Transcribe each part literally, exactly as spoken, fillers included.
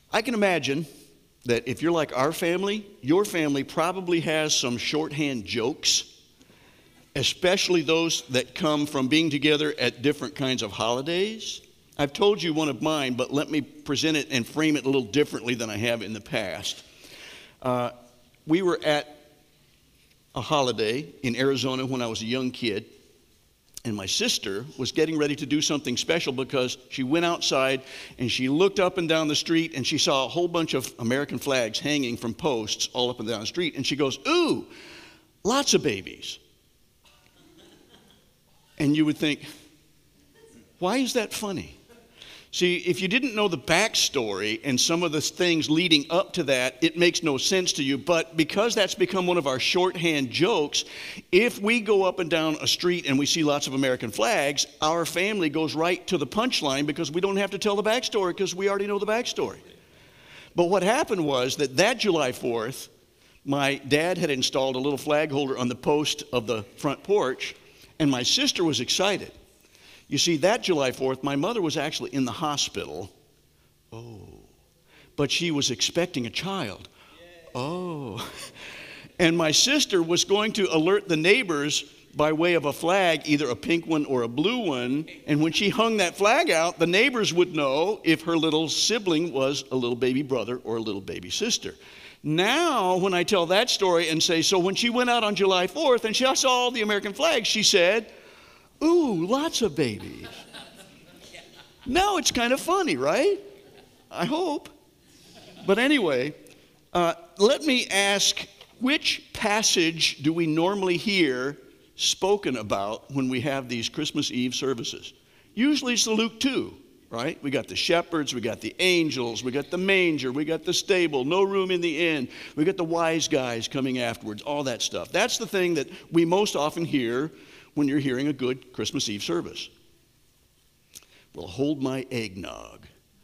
I can imagine that if you're like our family, your family probably has some shorthand jokes, especially those that come from being together at different kinds of holidays. I've told you one of mine, but let me present it and frame it a little differently than I have in the past. Uh, we were at a holiday in Arizona when I was a young kid, and my sister was getting ready to do something special because she went outside and she looked up and down the street and she saw a whole bunch of American flags hanging from posts all up and down the street, and she goes, "Ooh, lots of babies." And you would think, why is that funny? See, if you didn't know the backstory and some of the things leading up to that, it makes no sense to you. But because that's become one of our shorthand jokes, if we go up and down a street and we see lots of American flags, our family goes right to the punchline because we don't have to tell the backstory because we already know the backstory. But what happened was that that July fourth, my dad had installed a little flag holder on the post of the front porch, and my sister was excited. You see, that July fourth, my mother was actually in the hospital. Oh. But she was expecting a child. Oh. And my sister was going to alert the neighbors by way of a flag, either a pink one or a blue one. And when she hung that flag out, the neighbors would know if her little sibling was a little baby brother or a little baby sister. Now, when I tell that story and say, so when she went out on July fourth and she saw all the American flags, she said, "Ooh, lots of babies." Now it's kind of funny, right? I hope. But anyway, uh, let me ask, which passage do we normally hear spoken about when we have these Christmas Eve services? Usually it's the Luke two, right? We got the shepherds, we got the angels, we got the manger, we got the stable, no room in the inn, we got the wise guys coming afterwards, all that stuff. That's the thing that we most often hear when you're hearing a good Christmas Eve service. Well, hold my eggnog.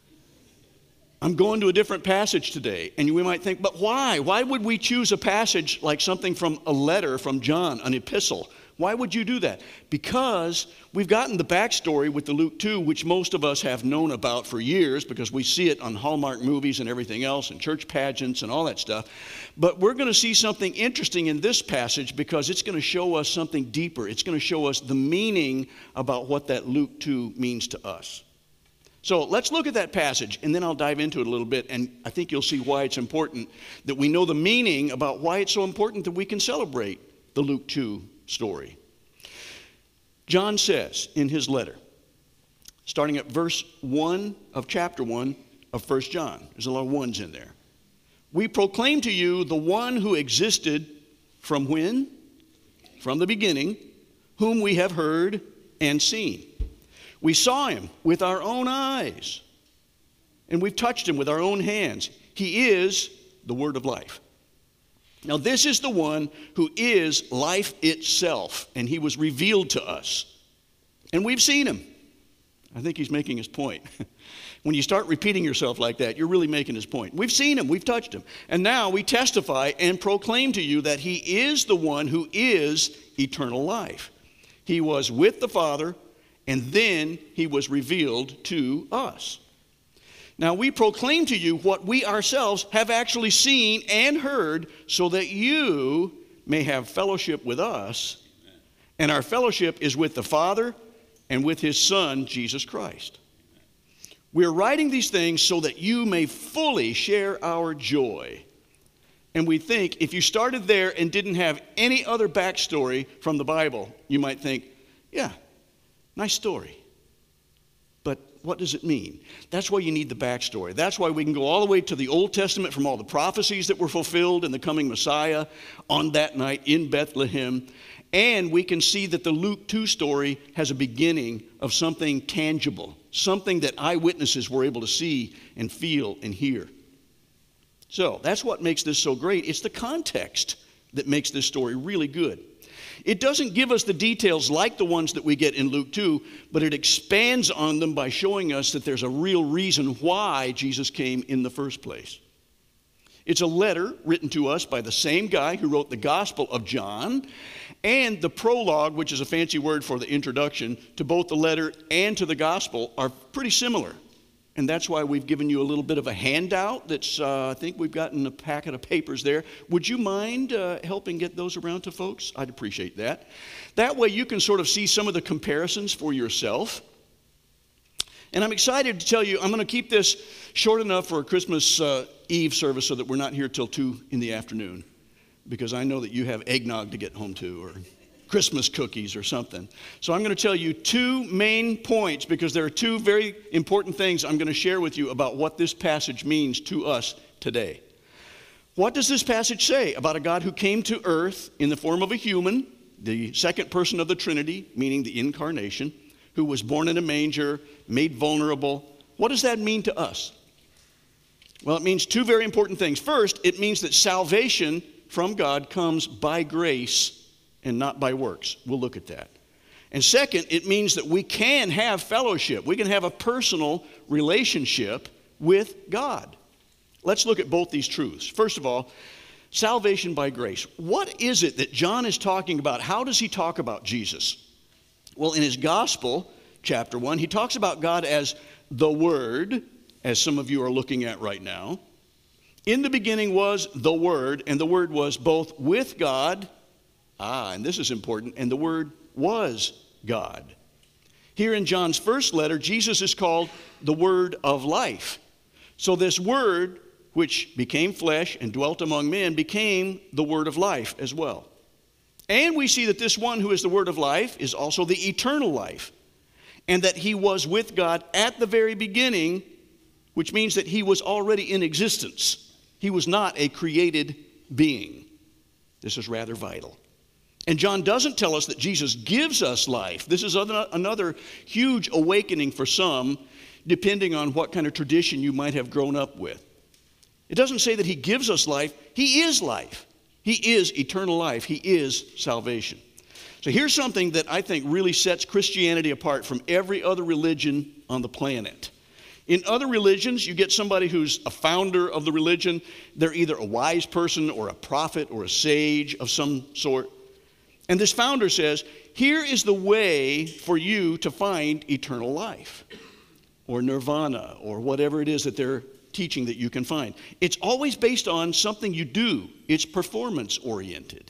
I'm going to a different passage today, and we might think, but why? Why would we choose a passage like something from a letter from John, an epistle? Why would you do that? Because we've gotten the backstory with the Luke two, which most of us have known about for years because we see it on Hallmark movies and everything else and church pageants and all that stuff. But we're going to see something interesting in this passage because it's going to show us something deeper. It's going to show us the meaning about what that Luke two means to us. So let's look at that passage, and then I'll dive into it a little bit, and I think you'll see why it's important that we know the meaning about why it's so important that we can celebrate the Luke two story. John says in his letter, starting at verse one of chapter one of First John, there's a lot of ones in there. "We proclaim to you the one who existed from when? From the beginning, whom we have heard and seen. We saw him with our own eyes, and we've touched him with our own hands. He is the word of life." Now, this is the one who is life itself, and he was revealed to us. And we've seen him. I think he's making his point. When you start repeating yourself like that, you're really making his point. We've seen him, we've touched him. And now we testify and proclaim to you that he is the one who is eternal life. He was with the Father, and then he was revealed to us. Now we proclaim to you what we ourselves have actually seen and heard, so that you may have fellowship with us. Amen. And our fellowship is with the Father and with his Son, Jesus Christ. Amen. We're writing these things so that you may fully share our joy. And we think if you started there and didn't have any other backstory from the Bible, you might think, yeah, nice story. But what does it mean? That's why you need the backstory. That's why we can go all the way to the Old Testament from all the prophecies that were fulfilled in the coming Messiah on that night in Bethlehem. And we can see that the Luke two story has a beginning of something tangible, something that eyewitnesses were able to see and feel and hear. So that's what makes this so great. It's the context that makes this story really good. It doesn't give us the details like the ones that we get in Luke two, but it expands on them by showing us that there's a real reason why Jesus came in the first place. It's a letter written to us by the same guy who wrote the Gospel of John, and the prologue, which is a fancy word for the introduction to both the letter and to the Gospel, are pretty similar. And that's why we've given you a little bit of a handout that's, uh, I think we've gotten a packet of papers there. Would you mind uh, helping get those around to folks? I'd appreciate that. That way you can sort of see some of the comparisons for yourself. And I'm excited to tell you, I'm going to keep this short enough for a Christmas uh, Eve service so that we're not here till two in the afternoon. Because I know that you have eggnog to get home to, or Christmas cookies or something. So I'm going to tell you two main points, because there are two very important things I'm going to share with you about what this passage means to us today. What does this passage say about a God who came to earth in the form of a human, the second person of the Trinity, meaning the incarnation, who was born in a manger, made vulnerable? What does that mean to us? Well, it means two very important things. First, it means that salvation from God comes by grace and not by works. We'll look at that. And second, it means that we can have fellowship. We can have a personal relationship with God. Let's look at both these truths. First of all, salvation by grace. What is it that John is talking about? How does he talk about Jesus? Well, in his gospel, chapter one, he talks about God as the Word, as some of you are looking at right now. In the beginning was the Word, and the Word was both with God. Ah, and this is important, and the Word was God. Here in John's first letter, Jesus is called the Word of life. So this Word, which became flesh and dwelt among men, became the Word of life as well. And we see that this one who is the Word of life is also the eternal life, and that he was with God at the very beginning, which means that he was already in existence. He was not a created being. This is rather vital. And John doesn't tell us that Jesus gives us life. This is another huge awakening for some, depending on what kind of tradition you might have grown up with. It doesn't say that he gives us life. He is life. He is eternal life. He is salvation. So here's something that I think really sets Christianity apart from every other religion on the planet. In other religions, you get somebody who's a founder of the religion. They're either a wise person or a prophet or a sage of some sort. And this founder says, here is the way for you to find eternal life, or nirvana, or whatever it is that they're teaching that you can find. It's always based on something you do. It's performance-oriented.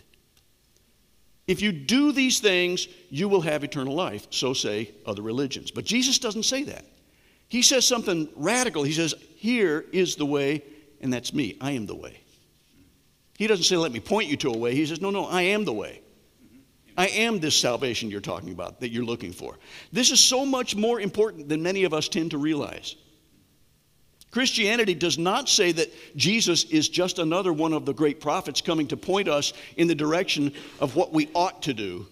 If you do these things, you will have eternal life, so say other religions. But Jesus doesn't say that. He says something radical. He says, here is the way, and that's me. I am the way. He doesn't say, let me point you to a way. He says, no, no, I am the way. I am this salvation you're talking about, that you're looking for. This is so much more important than many of us tend to realize. Christianity does not say that Jesus is just another one of the great prophets coming to point us in the direction of what we ought to do.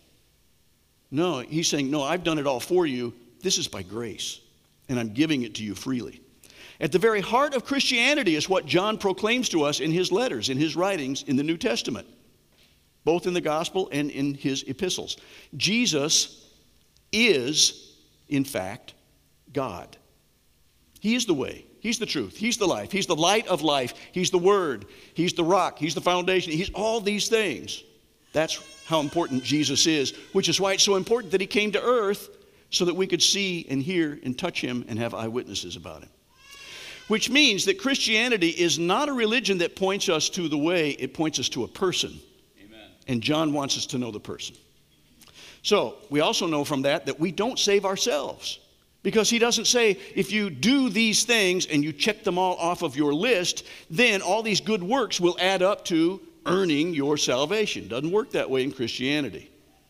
No, he's saying, no, I've done it all for you. This is by grace, and I'm giving it to you freely. At the very heart of Christianity is what John proclaims to us in his letters, in his writings in the New Testament, both in the gospel and in his epistles. Jesus is, in fact, God. He is the way. He's the truth. He's the life. He's the light of life. He's the Word. He's the rock. He's the foundation. He's all these things. That's how important Jesus is, which is why it's so important that he came to earth so that we could see and hear and touch him and have eyewitnesses about him. Which means that Christianity is not a religion that points us to the way. It points us to a person. Amen. And John wants us to know the person. So we also know from that that we don't save ourselves. Because he doesn't say, if you do these things and you check them all off of your list, then all these good works will add up to earning your salvation. Doesn't work that way in Christianity.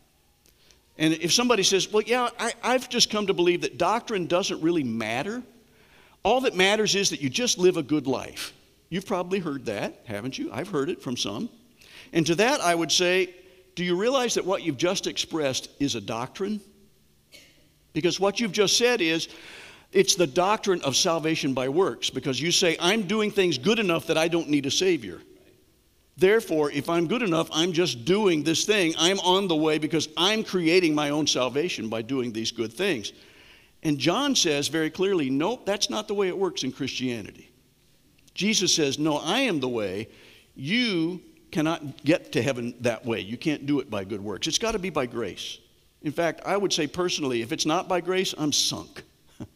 And if somebody says, well, yeah, I, I've just come to believe that doctrine doesn't really matter. All that matters is that you just live a good life. You've probably heard that, haven't you? I've heard it from some. And to that I would say, do you realize that what you've just expressed is a doctrine? Because what you've just said is, it's the doctrine of salvation by works. Because you say, I'm doing things good enough that I don't need a Savior. Therefore, if I'm good enough, I'm just doing this thing. I'm on the way because I'm creating my own salvation by doing these good things. And John says very clearly, nope, that's not the way it works in Christianity. Jesus says, no, I am the way. You cannot get to heaven that way. You can't do it by good works. It's got to be by grace. In fact, I would say personally, if it's not by grace, I'm sunk.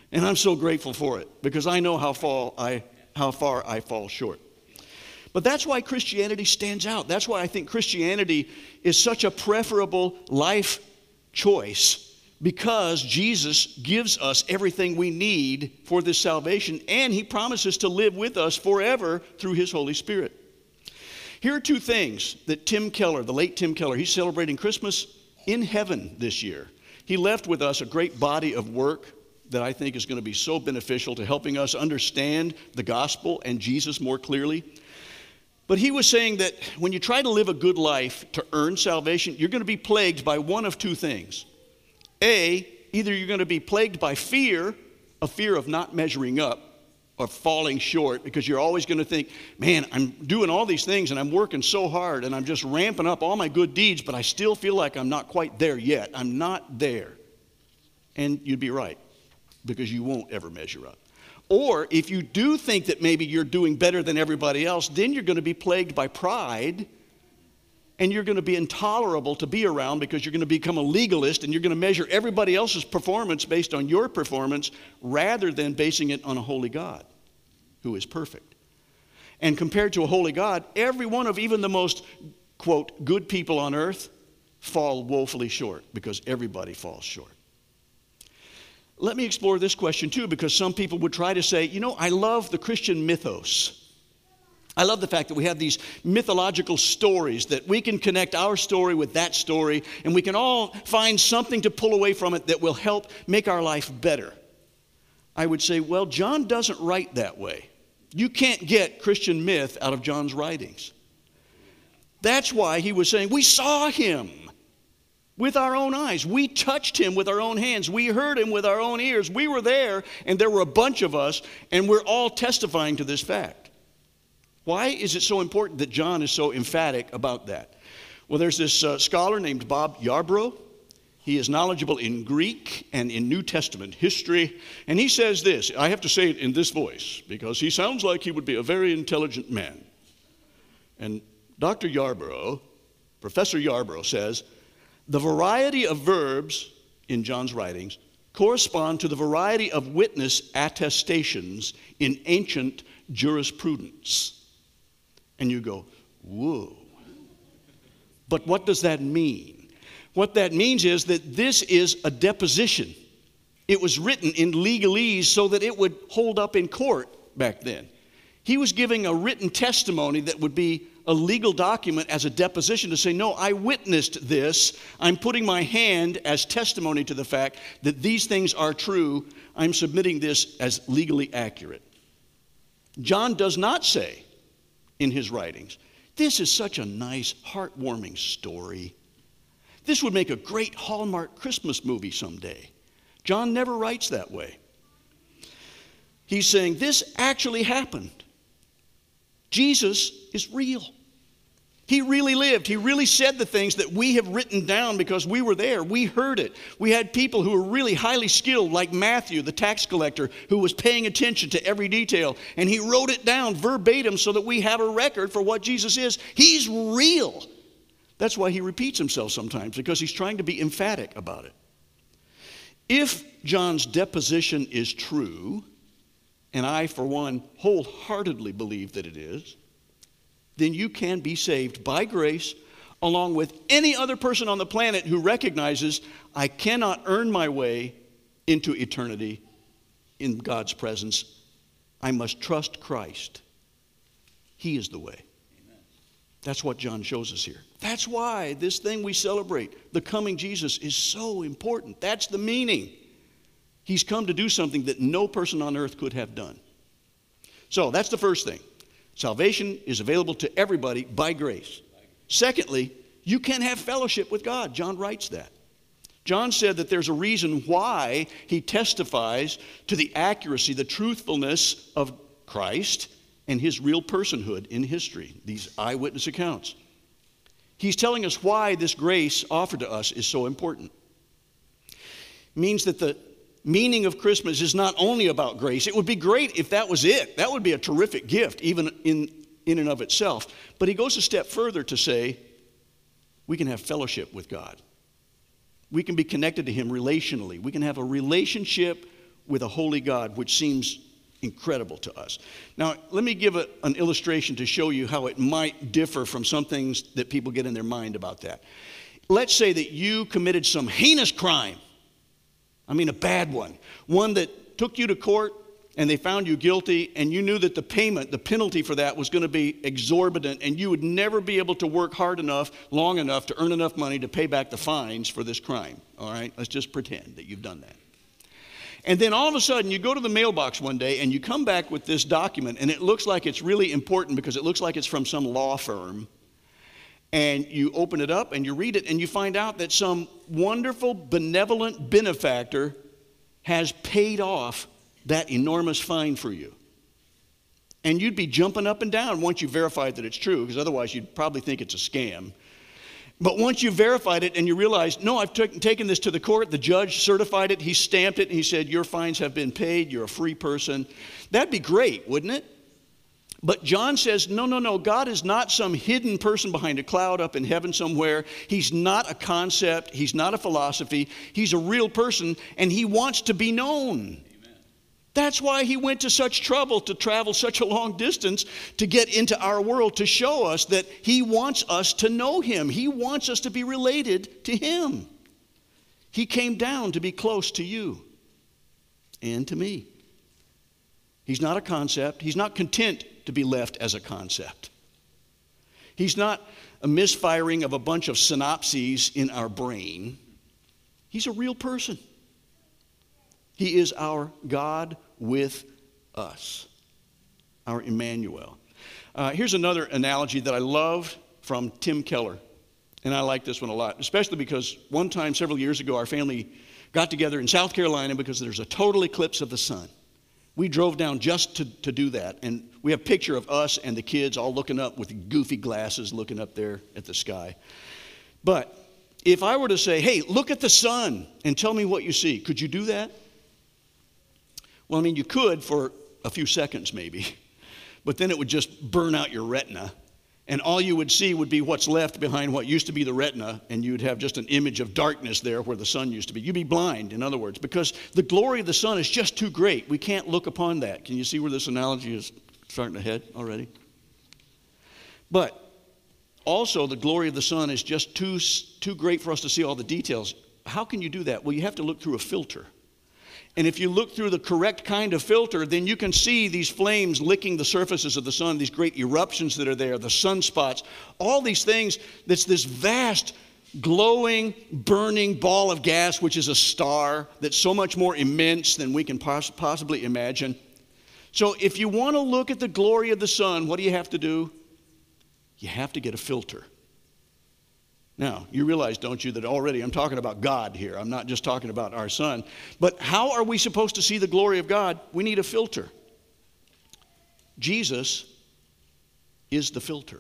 And I'm so grateful for it because I know how far I, how far I fall short. But that's why Christianity stands out. That's why I think Christianity is such a preferable life choice, because Jesus gives us everything we need for this salvation, and he promises to live with us forever through his Holy Spirit. Here are two things that Tim Keller, the late Tim Keller, he's celebrating Christmas in heaven this year. He left with us a great body of work that I think is going to be so beneficial to helping us understand the gospel and Jesus more clearly. But he was saying that when you try to live a good life to earn salvation, you're going to be plagued by one of two things. A, either you're going to be plagued by fear, a fear of not measuring up or falling short, because you're always going to think, man, I'm doing all these things and I'm working so hard and I'm just ramping up all my good deeds, but I still feel like I'm not quite there yet. I'm not there. And you'd be right, because you won't ever measure up. Or if you do think that maybe you're doing better than everybody else, then you're going to be plagued by pride, and you're going to be intolerable to be around because you're going to become a legalist, and you're going to measure everybody else's performance based on your performance rather than basing it on a holy God who is perfect. And compared to a holy God, every one of even the most, quote, good people on earth fall woefully short, because everybody falls short. Let me explore this question too, because some people would try to say, you know, I love the Christian mythos. I love the fact that we have these mythological stories that we can connect our story with that story, and we can all find something to pull away from it that will help make our life better. I would say, well, John doesn't write that way. You can't get Christian myth out of John's writings. That's why he was saying, we saw him with our own eyes. We touched him with our own hands. We heard him with our own ears. We were there, and there were a bunch of us, and we're all testifying to this fact. Why is it so important that John is so emphatic about that? Well, there's this uh, scholar named Bob Yarbrough. He is knowledgeable in Greek and in New Testament history, and he says this. I have to say it in this voice because he sounds like he would be a very intelligent man. And Doctor Yarbrough, Professor Yarbrough says, the variety of verbs in John's writings correspond to the variety of witness attestations in ancient jurisprudence. And you go, whoa. But what does that mean? What that means is that this is a deposition. It was written in legalese so that it would hold up in court back then. He was giving a written testimony that would be a legal document as a deposition to say, no, I witnessed this. I'm putting my hand as testimony to the fact that these things are true. I'm submitting this as legally accurate. John does not say in his writings, this is such a nice, heartwarming story. This would make a great Hallmark Christmas movie someday. John never writes that way. He's saying this actually happened. Jesus is real. He really lived. He really said the things that we have written down because we were there. We heard it. We had people who were really highly skilled, like Matthew, the tax collector, who was paying attention to every detail. And he wrote it down verbatim so that we have a record for what Jesus is. He's real. That's why he repeats himself sometimes, because he's trying to be emphatic about it. If John's deposition is true, and I, for one, wholeheartedly believe that it is, then you can be saved by grace along with any other person on the planet who recognizes I cannot earn my way into eternity in God's presence. I must trust Christ. He is the way. Amen. That's what John shows us here. That's why this thing we celebrate, the coming Jesus, is so important. That's the meaning. He's come to do something that no person on earth could have done. So that's the first thing. Salvation is available to everybody by grace. Secondly, you can have fellowship with God. John writes that. John said that there's a reason why he testifies to the accuracy, the truthfulness of Christ and his real personhood in history, these eyewitness accounts. He's telling us why this grace offered to us is so important. It means that the meaning of Christmas is not only about grace. It would be great if that was it. That would be a terrific gift, even in, in and of itself. But he goes a step further to say, we can have fellowship with God. We can be connected to him relationally. We can have a relationship with a holy God, which seems incredible to us. Now, let me give a, an illustration to show you how it might differ from some things that people get in their mind about that. Let's say that you committed some heinous crime. I mean, a bad one. One that took you to court and they found you guilty, and you knew that the payment, the penalty for that was going to be exorbitant, and you would never be able to work hard enough, long enough to earn enough money to pay back the fines for this crime. All right? Let's just pretend that you've done that. And then all of a sudden, you go to the mailbox one day, and you come back with this document, and it looks like it's really important because it looks like it's from some law firm. And you open it up, and you read it, and you find out that some wonderful, benevolent benefactor has paid off that enormous fine for you. And you'd be jumping up and down once you verified that it's true, because otherwise you'd probably think it's a scam. But once you verified it and you realize, no, I've t- taken this to the court, the judge certified it, he stamped it, and he said, your fines have been paid, you're a free person. That'd be great, wouldn't it? But John says, no, no, no, God is not some hidden person behind a cloud up in heaven somewhere. He's not a concept. He's not a philosophy. He's a real person, and he wants to be known. Amen. That's why he went to such trouble to travel such a long distance to get into our world, to show us that he wants us to know him. He wants us to be related to him. He came down to be close to you and to me. He's not a concept. He's not content to be left as a concept. He's not a misfiring of a bunch of synapses in our brain. He's a real person. He is our God with us, our Emmanuel. Uh, here's another analogy that I love from Tim Keller, and I like this one a lot, especially because one time several years ago our family got together in South Carolina because there's a total eclipse of the sun. We drove down just to, to do that, and we have a picture of us and the kids all looking up with goofy glasses looking up there at the sky. But if I were to say, hey, look at the sun and tell me what you see, could you do that? Well, I mean, you could for a few seconds maybe, but then it would just burn out your retina, and all you would see would be what's left behind what used to be the retina, and you'd have just an image of darkness there where the sun used to be. You'd be blind, in other words, because the glory of the sun is just too great. We can't look upon that. Can you see where this analogy is starting to head already? But also, the glory of the sun is just too, too great for us to see all the details. How can you do that? Well, you have to look through a filter. And if you look through the correct kind of filter, then you can see these flames licking the surfaces of the sun, these great eruptions that are there, the sunspots, all these things. That's this vast, glowing, burning ball of gas, which is a star that's so much more immense than we can poss- possibly imagine. So if you want to look at the glory of the sun, what do you have to do? You have to get a filter. Now, you realize, don't you, that already I'm talking about God here. I'm not just talking about our sun. But how are we supposed to see the glory of God? We need a filter. Jesus is the filter.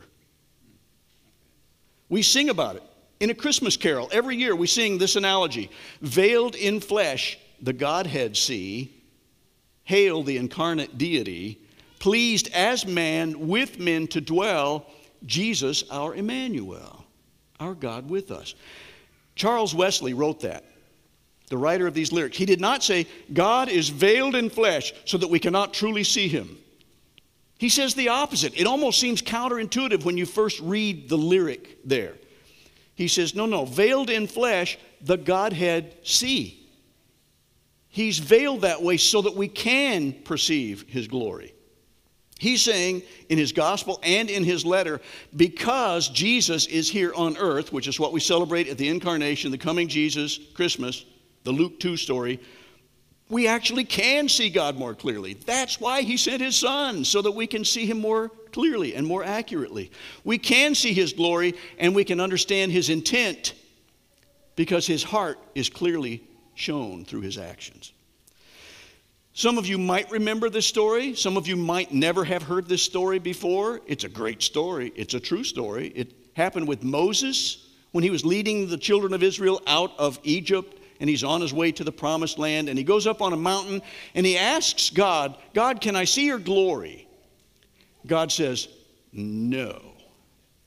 We sing about it in a Christmas carol. Every year we sing this analogy. Veiled in flesh, the Godhead see. Hail the incarnate deity. Pleased as man with men to dwell. Jesus, our Emmanuel. Our God with us. Charles Wesley wrote that, the writer of these lyrics. He did not say, God is veiled in flesh so that we cannot truly see him. He says the opposite. It almost seems counterintuitive when you first read the lyric there. He says, no, no, veiled in flesh, the Godhead see. He's veiled that way so that we can perceive his glory. He's saying in his gospel and in his letter, because Jesus is here on earth, which is what we celebrate at the incarnation, the coming Jesus, Christmas, the Luke two story, we actually can see God more clearly. That's why he sent his son, so that we can see him more clearly and more accurately. We can see his glory and we can understand his intent because his heart is clearly shown through his actions. Some of you might remember this story. Some of you might never have heard this story before. It's a great story. It's a true story. It happened with Moses when he was leading the children of Israel out of Egypt, and he's on his way to the promised land, and he goes up on a mountain and he asks God, God, can I see your glory? God says, no.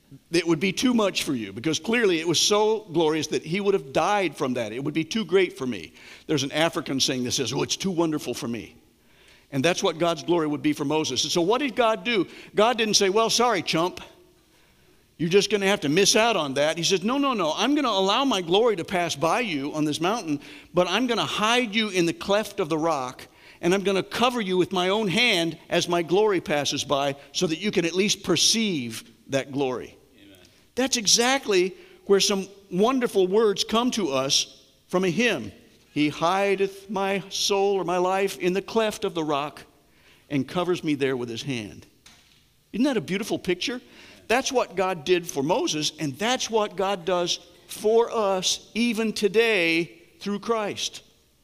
it would be too much for you, because clearly it was so glorious that he would have died from that. It would be too great for me. There's an African saying that says, oh, it's too wonderful for me. And that's what God's glory would be for Moses. And so what did God do? God didn't say, well, sorry, chump. You're just going to have to miss out on that. He says, no, no, no. I'm going to allow my glory to pass by you on this mountain, but I'm going to hide you in the cleft of the rock, and I'm going to cover you with my own hand as my glory passes by, so that you can at least perceive that glory. Amen. That's exactly where some wonderful words come to us from a hymn. He hideth my soul or my life in the cleft of the rock and covers me there with his hand. Isn't that a beautiful picture? That's what God did for Moses, and that's what God does for us even today through Christ.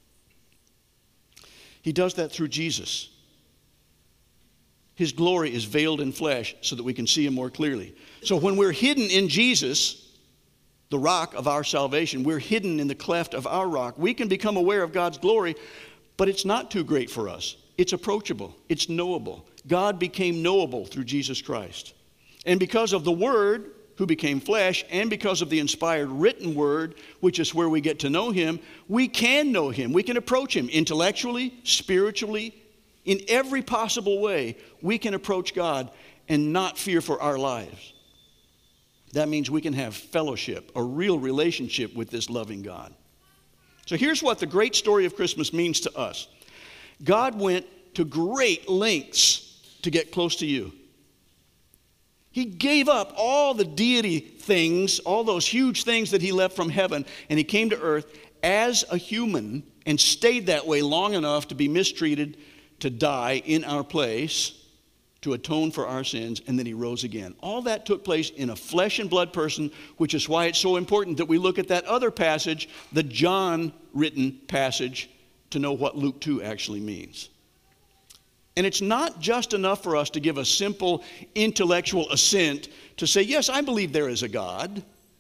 He does that through Jesus. His glory is veiled in flesh so that we can see him more clearly. So when we're hidden in Jesus, the rock of our salvation, we're hidden in the cleft of our rock, we can become aware of God's glory, but it's not too great for us. It's approachable. It's knowable. God became knowable through Jesus Christ. And because of the Word who became flesh, and because of the inspired written Word, which is where we get to know him, we can know him. We can approach him intellectually, spiritually, in every possible way. We can approach God and not fear for our lives. That means we can have fellowship, a real relationship with this loving God. So here's what the great story of Christmas means to us. God went to great lengths to get close to you. He gave up all the deity things, all those huge things that he left from heaven, and he came to earth as a human and stayed that way long enough to be mistreated, to die in our place, to atone for our sins, and then he rose again. All that took place in a flesh and blood person, which is why it's so important that we look at that other passage, the John written passage, to know what Luke two actually means. And it's not just enough for us to give a simple intellectual assent to say, yes, I believe there is a God.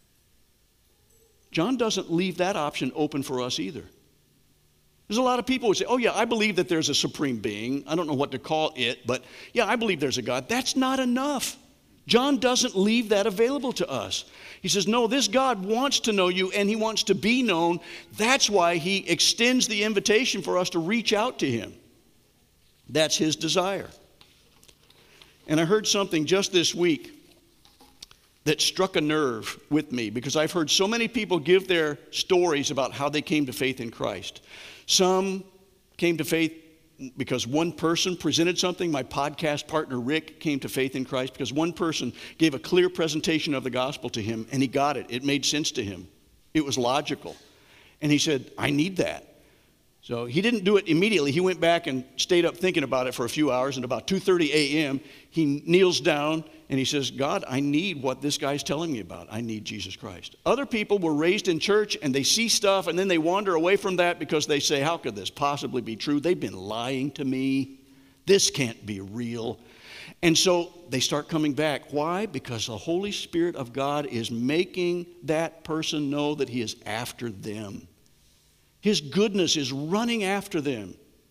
John doesn't leave that option open for us either. There's a lot of people who say, oh yeah, I believe that there's a supreme being. I don't know what to call it, but yeah, I believe there's a God. That's not enough. John doesn't leave that available to us. He says, no, this God wants to know you, and he wants to be known. That's why he extends the invitation for us to reach out to him. That's his desire. And I heard something just this week that struck a nerve with me, because I've heard so many people give their stories about how they came to faith in Christ. Some came to faith because one person presented something. My podcast partner Rick came to faith in Christ because one person gave a clear presentation of the gospel to him, and he got it. It made sense to him. It was logical. And he said, I need that. So he didn't do it immediately. He went back and stayed up thinking about it for a few hours, and about two thirty a.m. he kneels down and he says, God, I need what this guy's telling me about. I need Jesus Christ. Other people were raised in church and they see stuff and then they wander away from that because they say, how could this possibly be true? They've been lying to me. This can't be real. And so they start coming back. Why? Because the Holy Spirit of God is making that person know that he is after them. His goodness is running after them.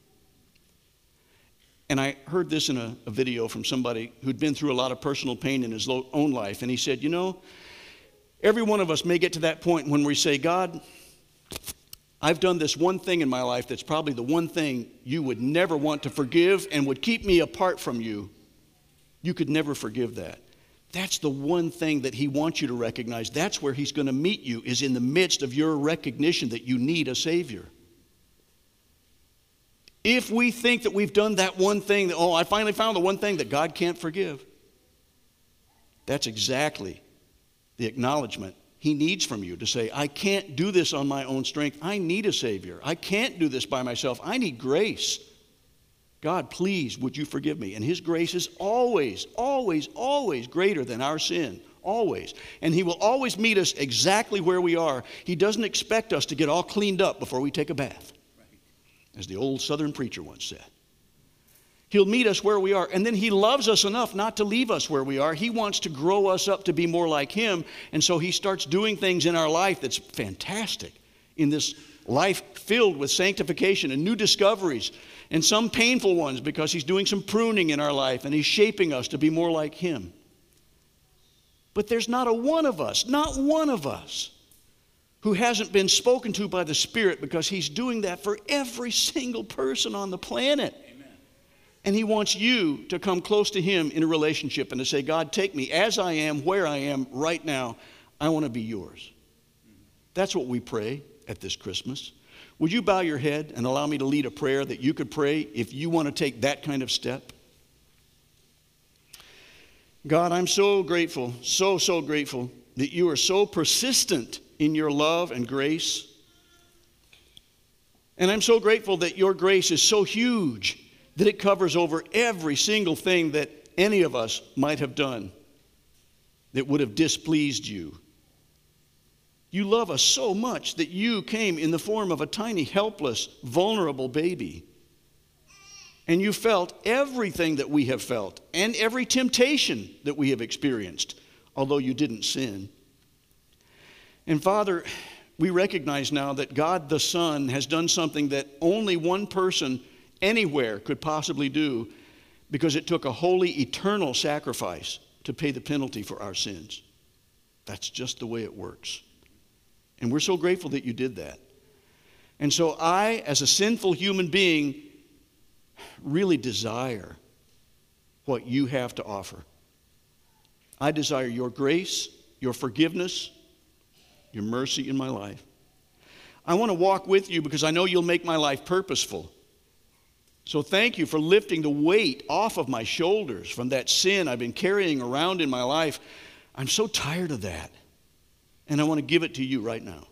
And I heard this in a, a video from somebody who'd been through a lot of personal pain in his lo- own life. And he said, you know, every one of us may get to that point when we say, God, I've done this one thing in my life that's probably the one thing you would never want to forgive and would keep me apart from you. You could never forgive that. That's the one thing that he wants you to recognize. That's where he's going to meet you, is in the midst of your recognition that you need a Savior. If we think that we've done that one thing, that, oh, I finally found the one thing that God can't forgive, that's exactly the acknowledgement he needs from you to say, I can't do this on my own strength. I need a Savior. I can't do this by myself. I need grace. God, please, would you forgive me? And his grace is always, always, always greater than our sin. Always. And he will always meet us exactly where we are. He doesn't expect us to get all cleaned up before we take a bath, as the old Southern preacher once said. He'll meet us where we are, and then he loves us enough not to leave us where we are. He wants to grow us up to be more like him, and so he starts doing things in our life that's fantastic, in this life filled with sanctification and new discoveries, and some painful ones because he's doing some pruning in our life, and he's shaping us to be more like him. But there's not a one of us, not one of us, who hasn't been spoken to by the Spirit, because he's doing that for every single person on the planet. Amen. And he wants you to come close to him in a relationship and to say, God, take me as I am, where I am right now. I want to be yours. That's what we pray at this Christmas. Would you bow your head and allow me to lead a prayer that you could pray if you want to take that kind of step? God, I'm so grateful, so, so grateful that you are so persistent in your love and grace. And I'm so grateful that your grace is so huge that it covers over every single thing that any of us might have done that would have displeased you. You love us so much that you came in the form of a tiny, helpless, vulnerable baby. And you felt everything that we have felt and every temptation that we have experienced, although you didn't sin. And Father, we recognize now that God the Son has done something that only one person anywhere could possibly do, because it took a holy, eternal sacrifice to pay the penalty for our sins. That's just the way it works. And we're so grateful that you did that. And so I, as a sinful human being, really desire what you have to offer. I desire your grace, your forgiveness, your mercy in my life. I want to walk with you because I know you'll make my life purposeful. So thank you for lifting the weight off of my shoulders from that sin I've been carrying around in my life. I'm so tired of that. And I want to give it to you right now.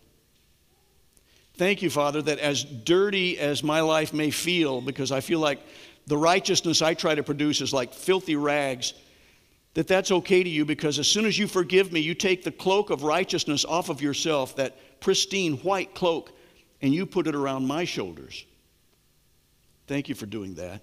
Thank you, Father, that as dirty as my life may feel, because I feel like the righteousness I try to produce is like filthy rags, that that's okay to you, because as soon as you forgive me, you take the cloak of righteousness off of yourself, that pristine white cloak, and you put it around my shoulders. Thank you for doing that.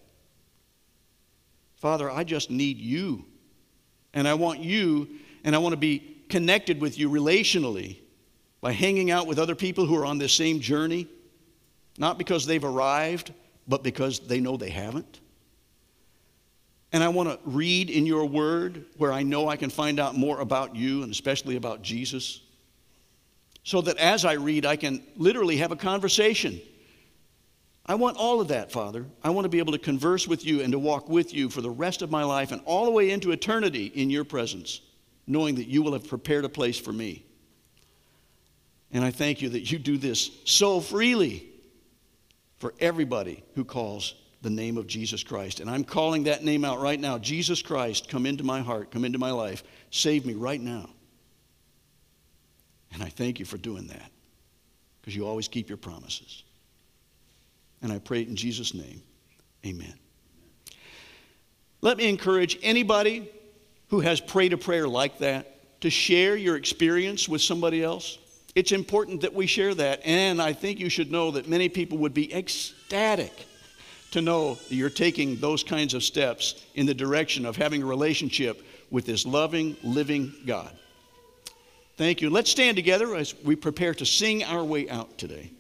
Father, I just need you. And I want you, and I want to be connected with you relationally by hanging out with other people who are on this same journey, not because they've arrived, but because they know they haven't. And I want to read in your word where I know I can find out more about you, and especially about Jesus, so that as I read, I can literally have a conversation. I want all of that, Father. I want to be able to converse with you and to walk with you for the rest of my life and all the way into eternity in your presence, knowing that you will have prepared a place for me. And I thank you that you do this so freely for everybody who calls the name of Jesus Christ. And I'm calling that name out right now. Jesus Christ, come into my heart, come into my life. Save me right now. And I thank you for doing that, because you always keep your promises. And I pray it in Jesus' name. Amen. Let me encourage anybody who has prayed a prayer like that to share your experience with somebody else. It's important that we share that, and I think you should know that many people would be ecstatic to know that you're taking those kinds of steps in the direction of having a relationship with this loving, living God. Thank you. Let's stand together as we prepare to sing our way out today.